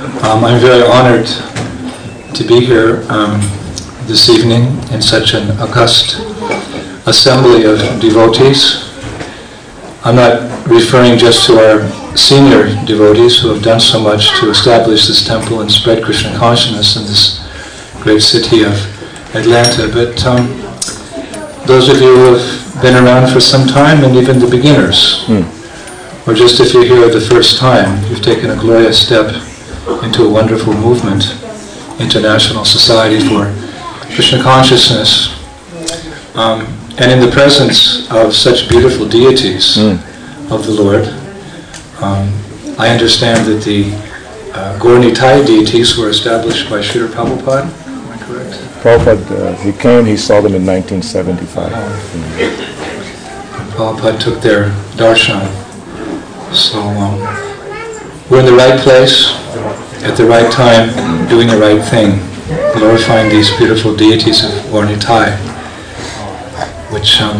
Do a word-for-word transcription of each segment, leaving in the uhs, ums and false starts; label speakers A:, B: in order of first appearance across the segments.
A: Um, I'm very honored to be here um, this evening in such an august assembly of devotees. I'm not referring just to our senior devotees who have done so much to establish this temple and spread Krishna consciousness in this great city of Atlanta, but um, those of you who have been around for some time, and even the beginners, mm. or just if you're here the first time, you've taken a glorious step into a wonderful movement, International Society for Krishna Consciousness. Um, and in the presence of such beautiful deities mm. of the Lord, um, I understand that the uh, Gaur Nitai deities were established by Srila Prabhupada. Am I correct?
B: Prabhupada, uh, he came, he saw them in nineteen seventy-five.
A: Oh. Mm. Prabhupada took their darshan. So um, we're in the right place, at the right time, doing the right thing, glorifying these beautiful deities of Gaur Nitai, which um,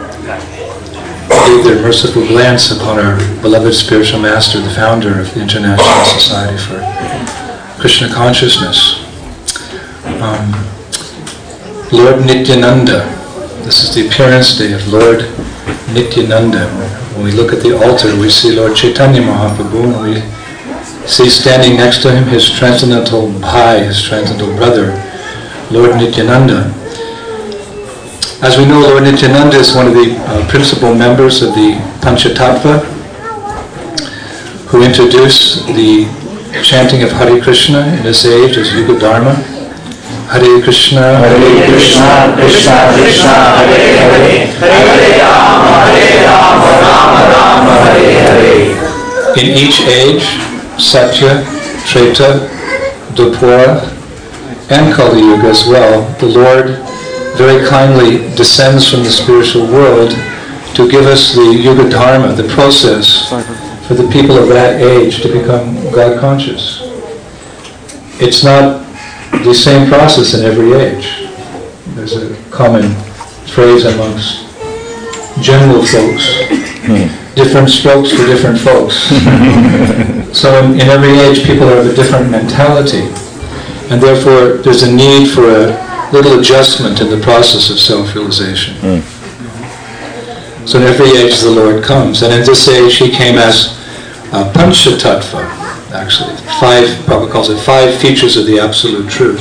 A: gave their merciful glance upon our beloved spiritual master, the founder of the International Society for Krishna Consciousness. Um, Lord Nityananda, this is the appearance day of Lord Nityananda. When we look at the altar, we see Lord Chaitanya Mahaprabhu, and we see standing next to him his transcendental Bhai, his transcendental brother, Lord Nityananda. As we know, Lord Nityananda is one of the uh, principal members of the Panchatattva, who introduced the chanting of Hare Krishna in this age as Yuga Dharma. Hare Krishna,
C: Hare Krishna, Krishna Krishna, Hare Hare, Hare Rama, Hare Rama, Rama Rama, Hare Hare.
A: In each age, Satya, Treta, Dwapara, and Kali Yuga as well, the Lord very kindly descends from the spiritual world to give us the Yuga Dharma, the process for the people of that age to become God conscious. It's not the same process in every age. There's a common phrase amongst general folks, different strokes for different folks. So in, in every age people have a different mentality, and therefore there's a need for a little adjustment in the process of self-realization. Mm. So in every age the Lord comes, and in this age he came as uh, Panchatattva, actually. Five, Prabhupada calls it five features of the Absolute Truth,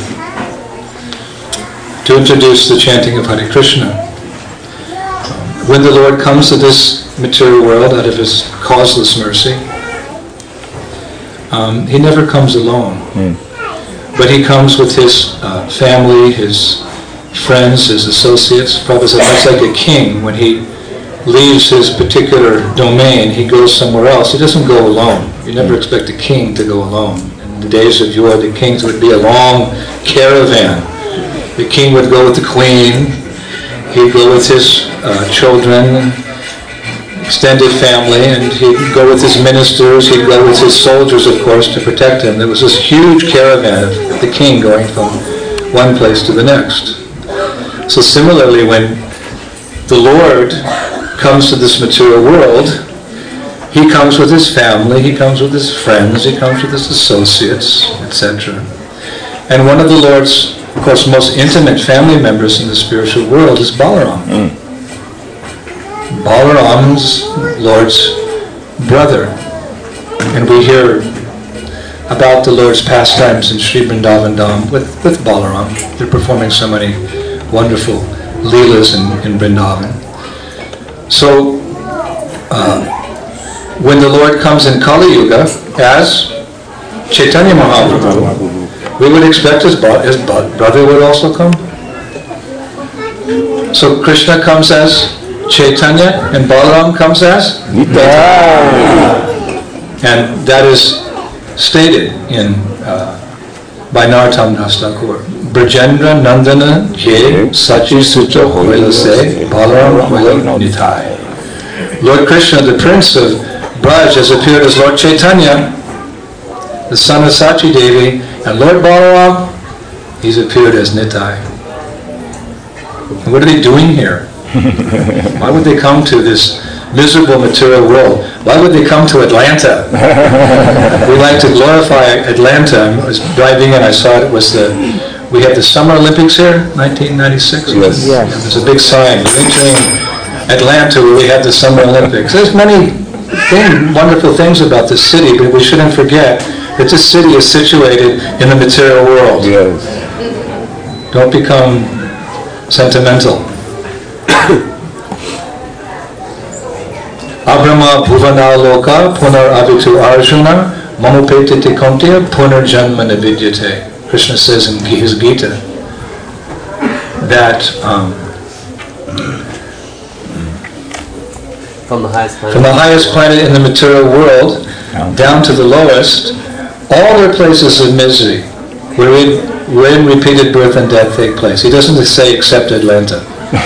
A: to introduce the chanting of Hare Krishna. Um, when the Lord comes to this material world out of his causeless mercy, um, he never comes alone. Mm. But he comes with his uh, family, his friends, his associates. Prabhupada said, much like a king, when he leaves his particular domain, he goes somewhere else. He doesn't go alone. You never expect a king to go alone. In the days of yore, the kings would be a long caravan. The king would go with the queen. He'd go with his uh, children, extended family, and he'd go with his ministers, he'd go with his soldiers, of course, to protect him. There was this huge caravan of the king going from one place to the next. So similarly, when the Lord comes to this material world, he comes with his family, he comes with his friends, he comes with his associates, et cetera. And one of the Lord's, of course, most intimate family members in the spiritual world is Balaram. Mm. Balaram's Lord's brother. And we hear about the Lord's pastimes in Sri Vrindavan Dham with, with Balaram. They're performing so many wonderful leelas in, in Vrindavan. So, uh, when the Lord comes in Kali Yuga as Chaitanya Mahaprabhu, we would expect his, bo- his bo- brother would also come. So Krishna comes as Chaitanya, and Balaram comes as Nitai. And that is stated in uh, by Narottam Das Thakur. Brajendra Nandana Ye Sachi Sutra Hoila Se Balaram Hoila Nitai. Lord Krishna, the prince of Braj, has appeared as Lord Chaitanya, the son of Sachi Devi, and Lord Balaram, he's appeared as Nitai. And what are they doing here? Why would they come to this miserable material world. Why would they come to Atlanta? We like to glorify Atlanta. I was driving in, I saw it was the, we had the Summer Olympics here, nineteen ninety-six.
B: Yes.
A: Yeah, there's a big sign, we're entering Atlanta where we had the Summer Olympics. There's many thing, wonderful things about this city, but we shouldn't forget that this city is situated in the material world.
B: Yes.
A: Don't become sentimental. Abrahma bhuvana loka punar avitu arjuna mamupete tekontya punar janma navidyate. Krishna says in his Gita that um,
D: from the highest planet,
A: from the highest planet in the material world down to the lowest, all their places of misery wherein, wherein repeated birth and death take place. He doesn't say except Atlanta.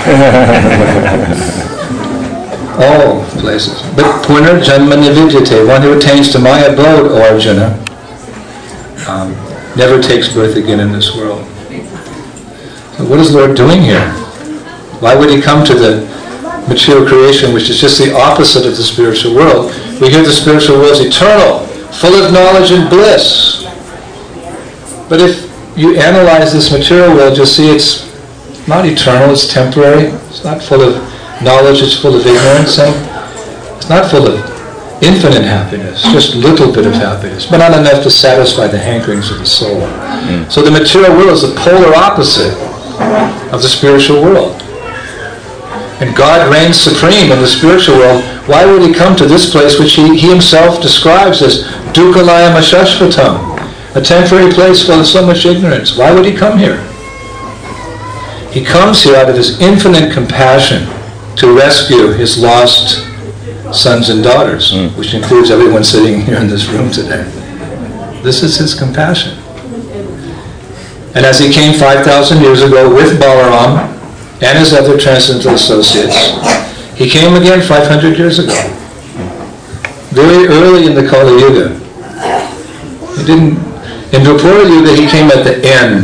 A: All places. But punar janma nividyate, one who attains to my abode, O Arjuna, um, never takes birth again in this world. So what is the Lord doing here? Why would he come to the material creation, which is just the opposite of the spiritual world? We hear the spiritual world is eternal, full of knowledge and bliss. But if you analyze this material world, you'll see it's not eternal, it's temporary. It's not full of knowledge, it's full of ignorance, and it's not full of infinite happiness, just a little bit of happiness, but not enough to satisfy the hankerings of the soul. Mm. So the material world is the polar opposite of the spiritual world. And God reigns supreme in the spiritual world. Why would he come to this place which he, he himself describes as Dukkalayam Ashashvatam, a temporary place full of so much ignorance? Why would he come here? He comes here out of his infinite compassion to rescue his lost sons and daughters, mm. which includes everyone sitting here in this room today. This is his compassion. And as he came five thousand years ago with Balaram and his other transcendental associates, he came again five hundred years ago, very early in the Kali Yuga. He didn't, in Dwapara Yuga he came at the end.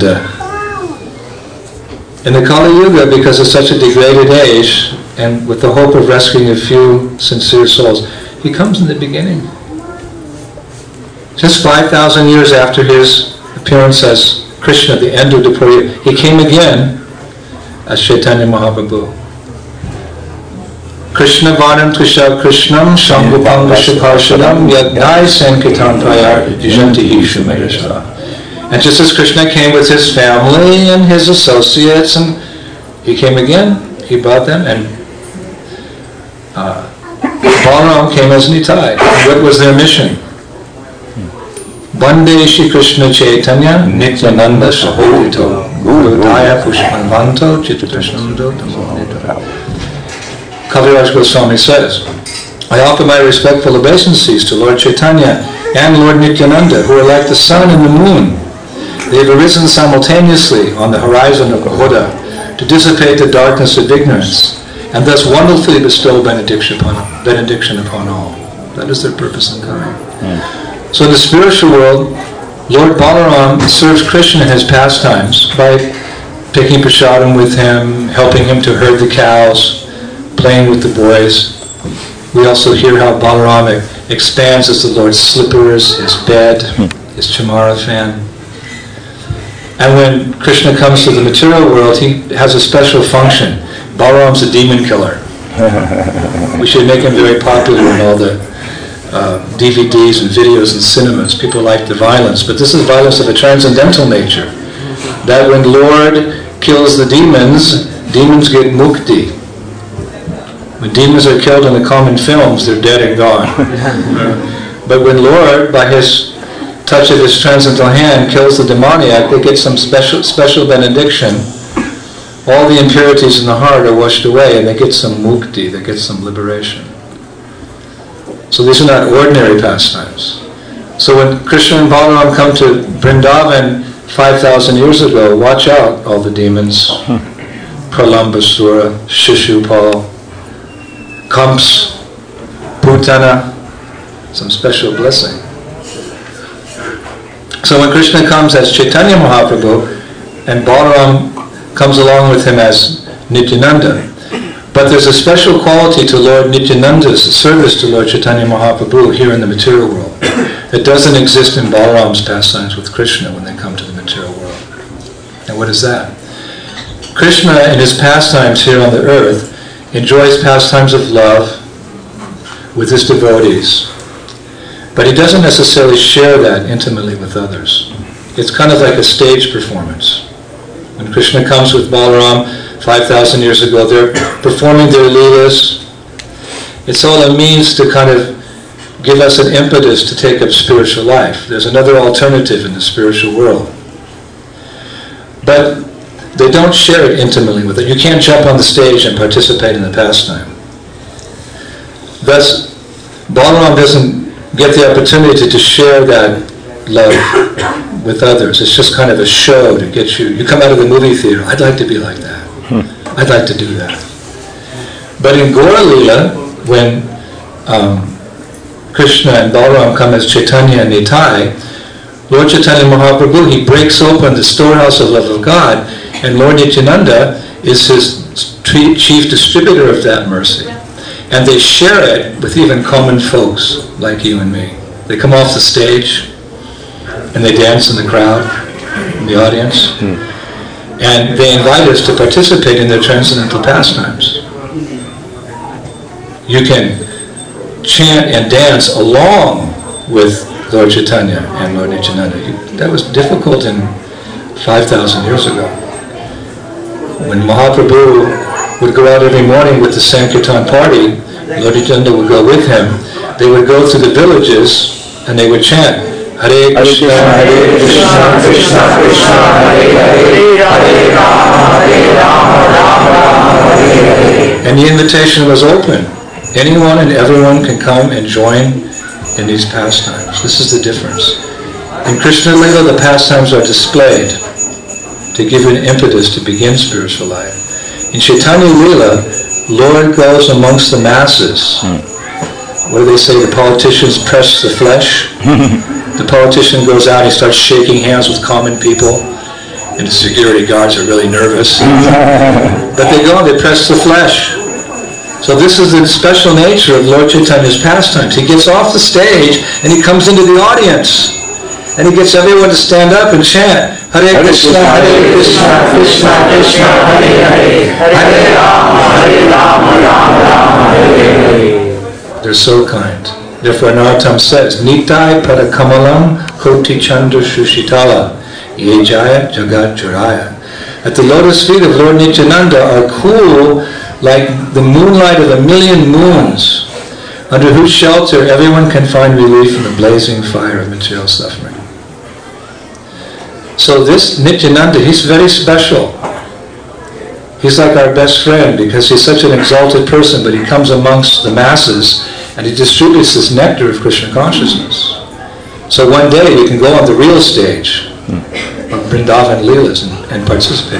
A: In the Kali Yuga, because of such a degraded age, and with the hope of rescuing a few sincere souls, he comes in the beginning. Just five thousand years after his appearance as Krishna at the end of Dwapara Yuga, he came again as Chaitanya Mahaprabhu. Krishna Varnam Trisha Krishnam Shambhupam Vishakarshadam Yagnai Sankirtan Prayar Janti Hishumerishva. And just as Krishna came with his family and his associates, and he came again, he brought them, and uh, Balaram came as Nitai. What was their mission? Bande Shri Krishna Chaitanya Nityananda Sahodito Gurudaya Pushpanvanto Chittakrishnamudo Tamonito. Kaviraj Goswami says, I offer my respectful obeisances to Lord Chaitanya and Lord Nityananda, who are like the sun and the moon. They have arisen simultaneously on the horizon of Godha to dissipate the darkness of ignorance, and thus wonderfully bestow benediction upon, benediction upon all. That is their purpose in coming. Mm. So in the spiritual world, Lord Balaram serves Krishna in his pastimes by taking prasadam with him, helping him to herd the cows, playing with the boys. We also hear how Balaram expands as the Lord's slippers, his bed, his chamara fan. And when Krishna comes to the material world, he has a special function. Balaram's a demon killer. We should make him very popular in all the uh, D V Ds and videos and cinemas. People like the violence, but this is violence of a transcendental nature. That when Lord kills the demons, demons get mukti. When demons are killed in the common films, they're dead and gone. But when Lord, by his touch of his transcendental hand, kills the demoniac, they get some special special benediction. All the impurities in the heart are washed away, and they get some mukti, they get some liberation. So these are not ordinary pastimes. So when Krishna and Balaram come to Vrindavan five thousand years ago, watch out, all the demons. Pralambasura, Shishupal, Kamps, Putana, some special blessing. So when Krishna comes as Chaitanya Mahaprabhu and Balaram comes along with him as Nityananda, But there's a special quality to Lord Nityananda's service to Lord Chaitanya Mahaprabhu here in the material world that doesn't exist in Balaram's pastimes with Krishna when they come to the material world. And what is that? Krishna in his pastimes here on the earth enjoys pastimes of love with his devotees. But he doesn't necessarily share that intimately with others. It's kind of like a stage performance. When Krishna comes with Balaram five thousand years ago, they're performing their leelas. It's all a means to kind of give us an impetus to take up spiritual life. There's another alternative in the spiritual world. But they don't share it intimately with it. You can't jump on the stage and participate in the pastime. Thus, Balaram doesn't get the opportunity to share that love with others. It's just kind of a show to get you. You come out of the movie theater, I'd like to be like that. I'd like to do that. But in Gaura Lila, when um, Krishna and Balaram come as Chaitanya and Nitai, Lord Chaitanya Mahaprabhu, he breaks open the storehouse of love of God, and Lord Nityananda is his chief distributor of that mercy. And they share it with even common folks like you and me. They come off the stage and they dance in the crowd, in the audience. Hmm. And they invite us to participate in their transcendental pastimes. You can chant and dance along with Lord Chaitanya and Lord Nityananda. That was difficult in five thousand years ago. When Mahaprabhu would go out every morning with the Sankirtan party, Lord Nityananda would go with him. They would go through the villages and they would chant, Hare Krishna, Hare Krishna, Krishna Krishna, Hare Hare, Hare Rama, Hare Rama, Rama Rama, Hare Hare. And the invitation was open. Anyone and everyone can come and join in these pastimes. This is the difference. In Krishna Lila, the pastimes are displayed to give you an impetus to begin spiritual life. In Chaitanya Lila, Lord goes amongst the masses. Hmm. What do they say? The politicians press the flesh. The politician goes out, he starts shaking hands with common people, and the security guards are really nervous. But they go, they press the flesh. So this is the special nature of Lord Chaitanya's pastimes. He gets off the stage, and he comes into the audience. And he gets everyone to stand up and chant, Hare Krishna, Hare Krishna, Krishna Krishna, Hare Hare, Hare Rama, Hare Rama, Rama Rama, Hare Hare. They're so kind. Therefore Narottam says, Nitai Padakamalam Koti Chandra Shushitala Ye Jaya Jagat Juraya. At the lotus feet of Lord Nityananda are cool like the moonlight of a million moons, under whose shelter everyone can find relief from the blazing fire of material suffering. So this Nityananda, he's very special. He's like our best friend because he's such an exalted person, but he comes amongst the masses and he distributes this nectar of Krishna consciousness. So one day we can go on the real stage of Vrindavan Leelas and, and participate.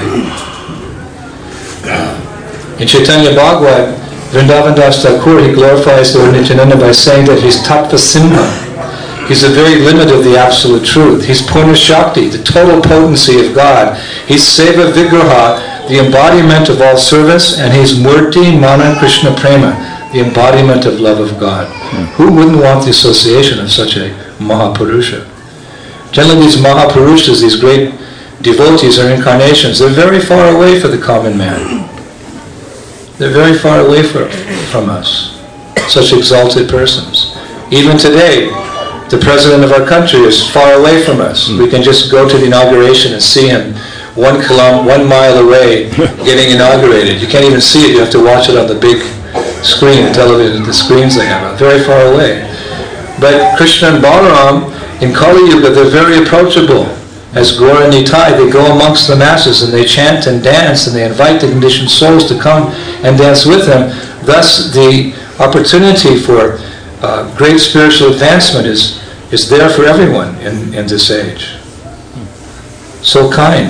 A: Uh, in Chaitanya Bhagavat, Vrindavan Das Thakur, he glorifies Lord Nityananda by saying that he's Tattva Simha. He's the very limit of the absolute truth. He's Purna Shakti, the total potency of God. He's Seva Vigraha, the embodiment of all service, and he's Murti Mana Krishna Prema, the embodiment of love of God. Hmm. Who wouldn't want the association of such a Mahapurusha? Generally these Mahapurushas, these great devotees or incarnations, they're very far away from the common man. They're very far away from, from us, such exalted persons. Even today, the president of our country is far away from us. Hmm. We can just go to the inauguration and see him one kilom, one mile away getting inaugurated. You can't even see it. You have to watch it on the big screen, the television, the screens they have, very far away. But Krishna and Balaram, in Kali Yuga, they're very approachable. As Gaura and Nitai, they go amongst the masses and they chant and dance and they invite the conditioned souls to come and dance with them. Thus, the opportunity for uh, great spiritual advancement is, is there for everyone in, in this age. So kind.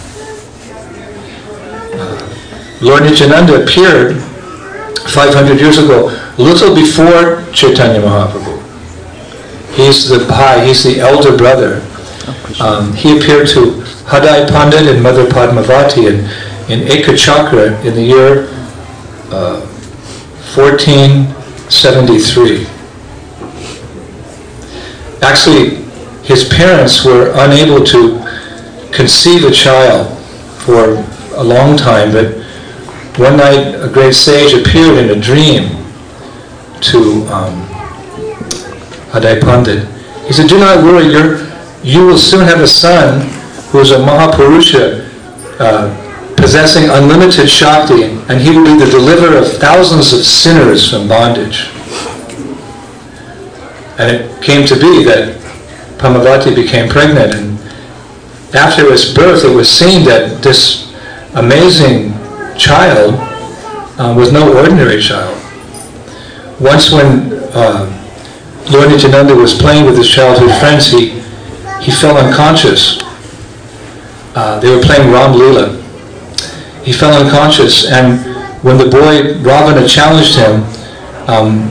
A: Uh, Lord Nityananda appeared five hundred years ago, little before Chaitanya Mahaprabhu. He's the Bhai, he's the elder brother. Um, he appeared to Hadai Pandit and Mother Padmavati in, in Ekachakra in the year uh, fourteen seventy-three. Actually, his parents were unable to conceive a child for a long time, but one night a great sage appeared in a dream to um, Hadai Pandit. He said, "Do not worry, you're, you will soon have a son who is a Mahapurusha, uh, possessing unlimited Shakti, and he will be the deliverer of thousands of sinners from bondage." And it came to be that Padmavati became pregnant, and after its birth it was seen that this amazing child uh, was no ordinary child. Once when uh, Lord Nityananda was playing with his childhood friends, he, he fell unconscious. Uh, they were playing Ram Leela. He fell unconscious, and when the boy Ravana challenged him, um,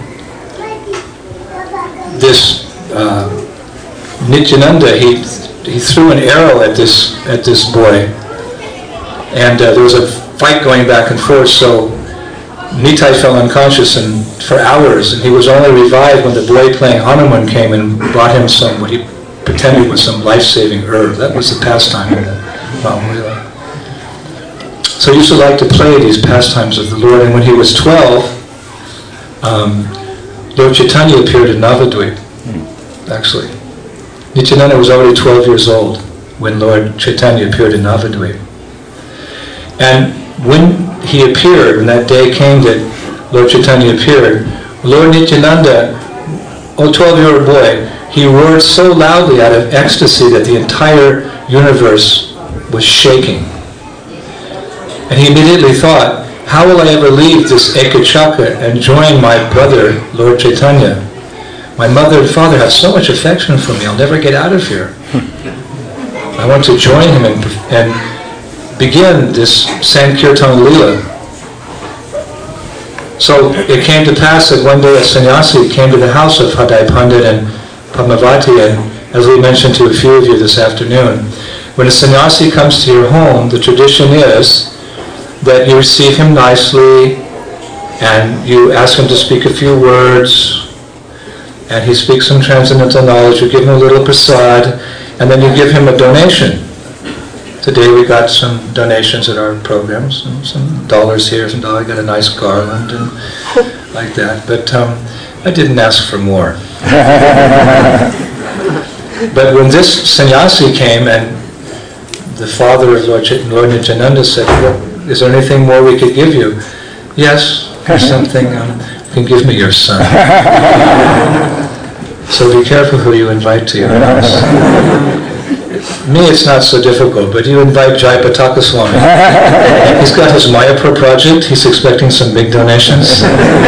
A: this uh, Nityananda, he he threw an arrow at this at this boy, and uh, there was a fight going back and forth. So Nitai fell unconscious and for hours, and he was only revived when the boy playing Hanuman came and brought him some what he pretended was some life-saving herb. That was the pastime of the Ram Leela. So he used to like to play these pastimes of the Lord, and when he was twelve, um, Lord Chaitanya appeared in Navadvip, actually. Nityananda was already twelve years old when Lord Chaitanya appeared in Navadvip. And when he appeared, when that day came that Lord Chaitanya appeared, Lord Nityananda, oh twelve-year-old boy, he roared so loudly out of ecstasy that the entire universe was shaking. And he immediately thought, how will I ever leave this Ekachaka and join my brother, Lord Chaitanya? My mother and father have so much affection for me, I'll never get out of here. I want to join him and, and begin this Sankirtan Leela. So it came to pass that one day a sannyasi came to the house of Hadai Pandit and Padmavati, and as we mentioned to a few of you this afternoon, when a sannyasi comes to your home, the tradition is that you receive him nicely and you ask him to speak a few words, and he speaks some transcendental knowledge, you give him a little prasad, and then you give him a donation. Today we got some donations at our programs, some, some dollars here, some dollars, I got a nice garland and like that, but um, I didn't ask for more. But when this sannyasi came and the father of Lord, Ch- Lord Nityananda said, well, is there anything more we could give you? Yes, there's something, um, you can give me your son. So be careful who you invite to your house. Me, it's not so difficult, but you invite Jai Pataka Swami. He's got his Mayapur project, he's expecting some big donations.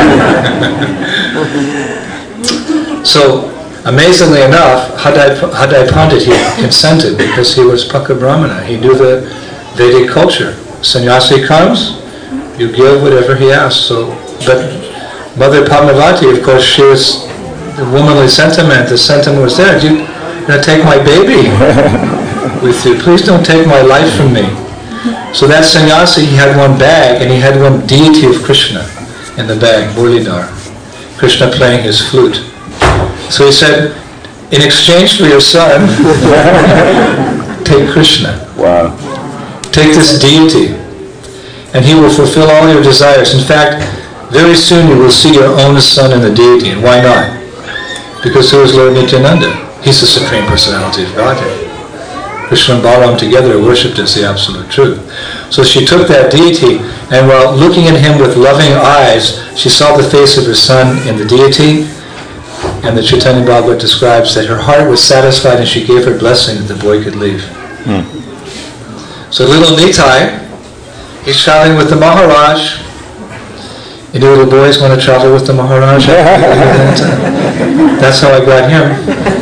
A: So, amazingly enough, Hadai, Hadai Pandit, he consented because he was Paka Brahmana. He knew the Vedic culture. Sannyasi comes, you give whatever he asks. So, but Mother Padmavati, of course, she was the womanly sentiment. The sentiment was there. You're going to take my baby with you. Please don't take my life from me. So that sannyasi, he had one bag, and he had one deity of Krishna in the bag, Murlidhar. Krishna playing his flute. So he said, in exchange for your son, take Krishna.
B: Wow.
A: Take this deity, and he will fulfill all your desires. In fact, very soon you will see your own son in the deity. And why not? Because who is Lord Nityananda? He's the Supreme Personality of Godhead. Krishna and Balaram together are worshipped as the absolute truth. So she took that deity, and while looking at him with loving eyes, she saw the face of her son in the deity. And the Chaitanya Bhagavad describes that her heart was satisfied and she gave her blessing that the boy could leave. Hmm. So little Nitai, he's traveling with the Maharaj. You know, little boys want to travel with the Maharaj? That's how I got him.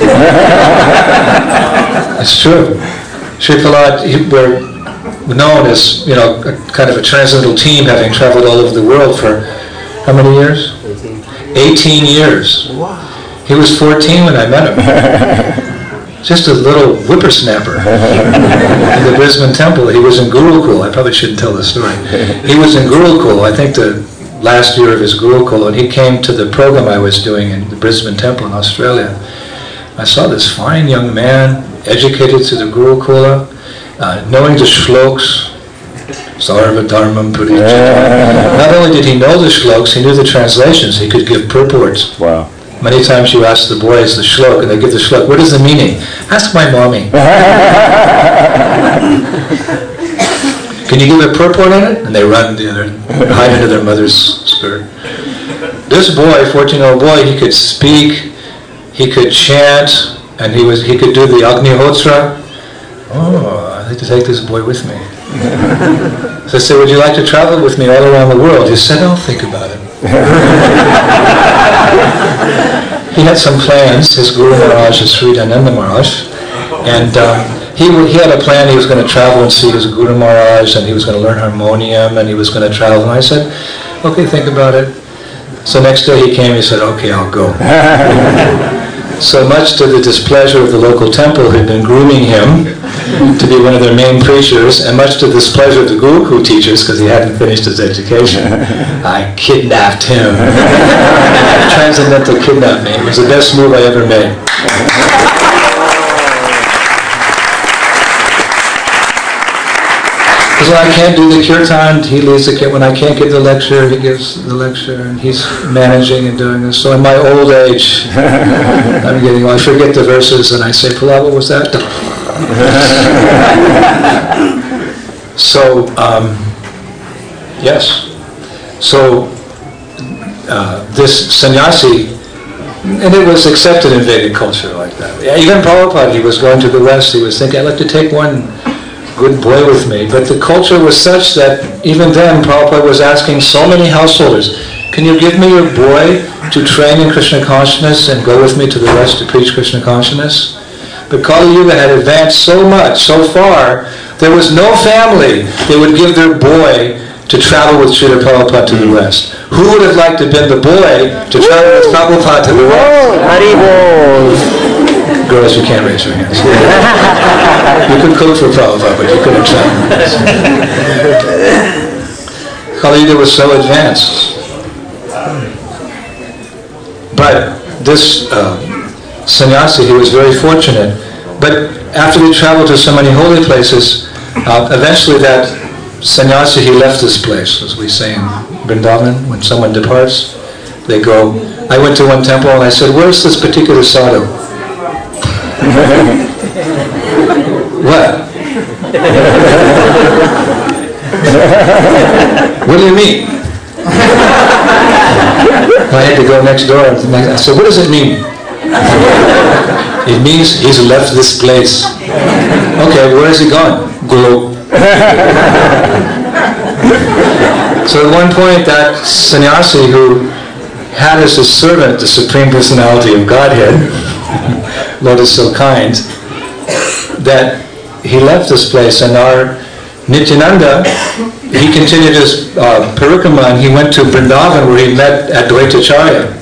A: It's true. Sri Prahlad, we're known as, you know, a, kind of a transcendental team, having traveled all over the world for how many years? eighteen years. Wow. He was fourteen when I met him. Just a little whippersnapper in the Brisbane temple. He was in Gurukul. I probably shouldn't tell this story. He was in Gurukul. I think the last year of his Gurukula, and he came to the program I was doing in the Brisbane Temple in Australia. I saw this fine young man, educated to the Gurukula, uh, knowing the shloks, Sarva Dharmam Puricaya. Not only did he know the shloks, he knew the translations. He could give purports.
B: Wow.
A: Many times you ask the boys the shlok, and they give the shlok. What is the meaning? Ask my mommy. Can you give a purport on it? And they run the other, hide into their mother's skirt. This boy, fourteen-year-old boy, he could speak, he could chant, and he was he could do the Agnihotra. Oh, I'd like to take this boy with me. So I said, would you like to travel with me all around the world? He said, I'll think about it. He had some plans, his Guru Maharaj is Sri Dhananda Maharaj, and um, he, he had a plan. He was going to travel and see his Guru Maharaj, and he was going to learn harmonium, and he was going to travel. And I said, okay, think about it. So next day he came, he said, okay, I'll go. So much to the displeasure of the local temple who had been grooming him to be one of their main preachers, and much to the displeasure of the Gurukul teachers because he hadn't finished his education, I kidnapped him. Transcendental kidnapping. It was the best move I ever made. Because when I can't do the kirtan, he leads the kirtan. When I can't give the lecture, he gives the lecture, and he's managing and doing this. So in my old age, I'm getting, well, I forget the verses, and I say, Pula, what was that? So, um, yes. So, uh, this sannyasi, and it was accepted in Vedic culture like that. Even Prabhupada, he was going to the West, he was thinking, I'd like to take one good boy with me. But the culture was such that even then Prabhupada was asking so many householders, can you give me your boy to train in Krishna consciousness and go with me to the West to preach Krishna consciousness? But Kali Yuga had advanced so much, so far, there was no family they would give their boy to travel with Srila Prabhupada to the West. Who would have liked to have been the boy to travel with Prabhupada to the West? Haribol! Girls, you can't raise your hands. You could cook for Prabhupada, but you couldn't travel. Kali Yuga was so advanced. But this uh, sannyasi, he was very fortunate. But after they traveled to so many holy places, uh, eventually that sannyasi, he left this place, as we say in Vrindavan. When someone departs, they go. I went to one temple and I said, where's this particular sadhu? What? What do you mean? I had to go next door. I said, what does it mean? It means he's left this place. Okay, where has he gone? Guru. So at one point, that sannyasi who had as his servant the Supreme Personality of Godhead, Lord is so kind, that he left this place, and our Nityananda, he continued his uh, parikrama, and he went to Vrindavan where he met Advaitacharya.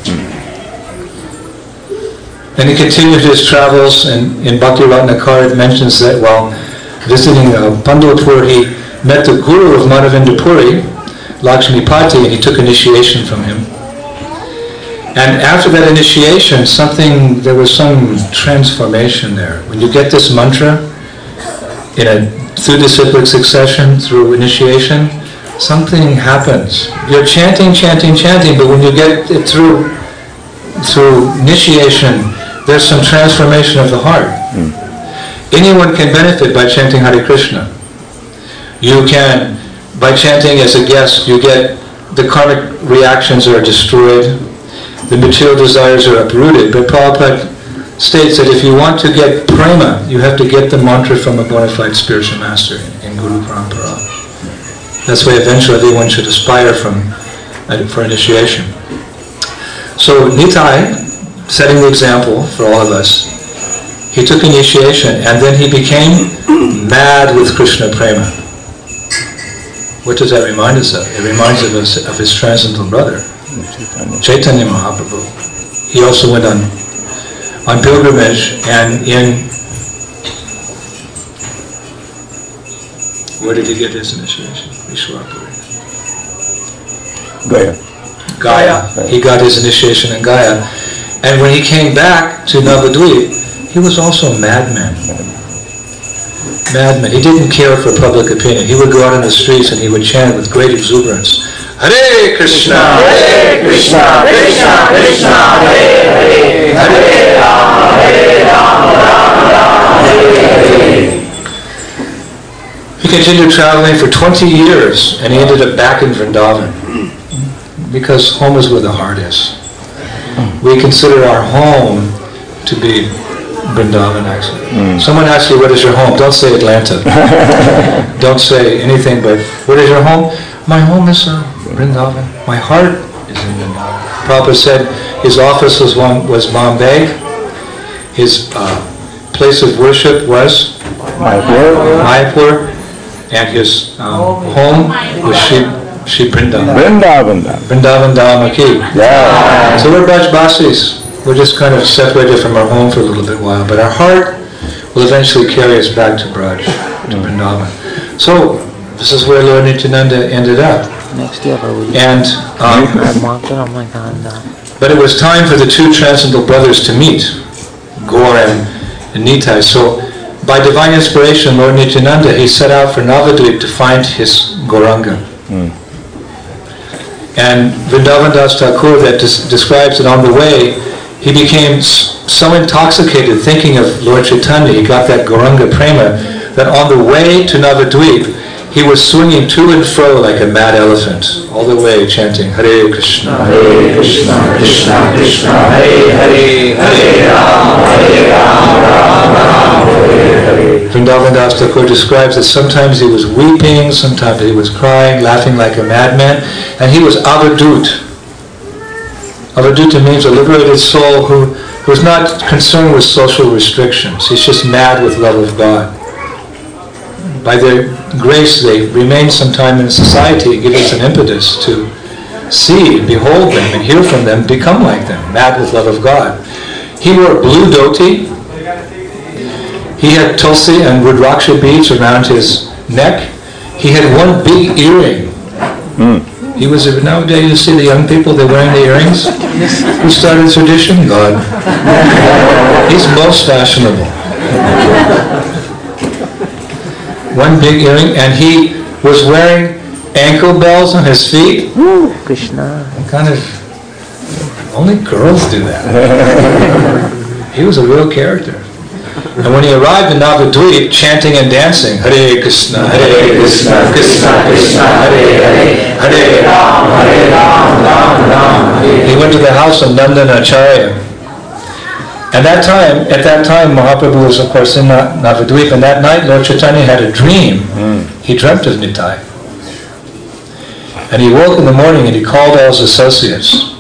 A: And he continued his travels, and in Bhakti Ratnakar it mentions that while visiting uh, Pandharpur, he met the guru of Madhavinda Puri, Lakshmipati, and he took initiation from him. And after that initiation, something, there was some transformation there. When you get this mantra in a, through disciplic succession, through initiation, something happens. You're chanting, chanting, chanting, but when you get it through, through initiation, there's some transformation of the heart. Mm. Anyone can benefit by chanting Hare Krishna. You can, by chanting as a guest, you get, the karmic reactions are destroyed, the material desires are uprooted. But Prabhupada states that if you want to get prema, you have to get the mantra from a bona fide spiritual master in Guru Parampara. That's why eventually everyone should aspire from, uh, for initiation. So Nitai, setting the example for all of us, he took initiation and then he became mad with Krishna prema. What does that remind us of? It reminds us of his transcendental brother, Chaitanya Mahaprabhu. He also went on, on pilgrimage, and in, where did he get his initiation? Vishwapuri.
B: Go ahead.
A: Gaya. He got his initiation in Gaya. And when he came back to Navadvip, he was also a madman. Madman. He didn't care for public opinion. He would go out in the streets and he would chant with great exuberance, Hare Krishna,
C: Hare Krishna, Krishna Krishna, Hare Hare, Hare Rama, Hare Rama, Rama Rama, Hare Hare.
A: He continued traveling for twenty years and he ended up back in Vrindavan because home is where the heart is. We consider our home to be Vrindavan, actually. Mm. Someone asks you, what is your home? Don't say Atlanta. Don't say anything but, what is your home? My home is uh, Vrindavan. My heart is in Vrindavan. Prabhupada said his office was, one, was Bombay. His uh, place of worship was
B: Mayapur.
A: Mayapur. And his um, home was Shri, Shri Vrindavan.
B: Vrindavan.
A: Vrindavan Dhama ki.
B: Yeah.
A: So we're Brajbasis. We're just kind of separated from our home for a little bit while, but our heart will eventually carry us back to Braj, to Vrindavan. So this is where Lord Nityananda ended up.
E: Next year,
A: and um, but it was time for the two transcendental brothers to meet, Gaur and, and Nitai. So by divine inspiration, Lord Nityananda, he set out for Navadvip to find his Gauranga. Mm. And Vrindavan Das Thakur that des- describes that on the way, he became so intoxicated thinking of Lord Chaitanya, he got that Gauranga Prema, that on the way to Navadvip, he was swinging to and fro like a mad elephant, all the way chanting Hare Krishna,
C: Hare Krishna, Krishna Krishna, Hare Hare, Hare Rama, Hare Rama, Rama Rama, Hare Hare.
A: Vrindavan Das Thakur describes that sometimes he was weeping, sometimes he was crying, laughing like a madman, and he was avadut. Avadhuta means a liberated soul who, who is not concerned with social restrictions. He's just mad with love of God. By their grace, they remain some time in society. It gives us an impetus to see, behold them, and hear from them, become like them, mad with love of God. He wore blue dhoti. He had tulsi and rudraksha beads around his neck. He had one big earring. Mm. He was, nowadays you see the young people, they're wearing the earrings. Who started the tradition? God. He's most fashionable. One big earring, and he was wearing ankle bells on his feet.
E: Ooh, Krishna.
A: Kind of, only girls do that. He was a real character. And when he arrived in Navadvip, chanting and dancing, Hare Krishna, Hare Krishna, Krishna Krishna, Hare Hare, Hare Rama, Hare Rama, Rama Rama, Hare Hare. He went to the house of Nandanacharya. And that time, at that time, Mahaprabhu was, of course, in Navadvip, and that night Lord Chaitanya had a dream. Mm. He dreamt of Nitai. And he woke in the morning and he called all his associates.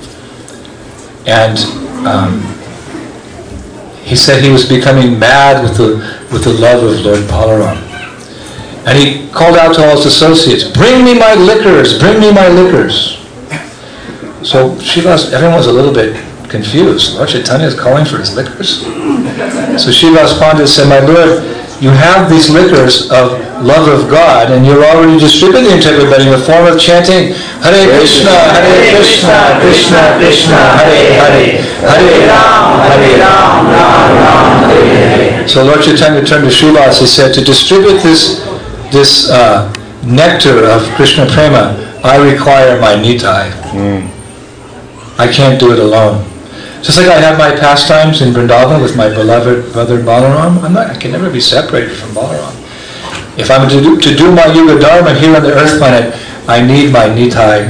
A: And um, he said he was becoming mad with the with the love of Lord Balaram. And he called out to all his associates, bring me my liquors, bring me my liquors. So Srivas, everyone was a little bit confused. Lord Chaitanya is calling for his liquors? So Srivas Pandit said, my Lord, you have these liquors of love of God, and you're already distributing it to everybody in the form of chanting Hare Krishna, Hare Krishna, Krishna Krishna, Hare Hare, Hare Rama, Hare Rama, Rama Rama, Hare Hare. So Lord Chaitanya turned to Srivas, he said, to distribute this this uh, nectar of Krishna Prema, I require my Nitai. Mm. I can't do it alone. Just like I have my pastimes in Vrindavan with my beloved brother Balaram, I'm not, I can never be separated from Balaram. If I'm to do, to do my Yuga Dharma here on the earth planet, I need my Nitai.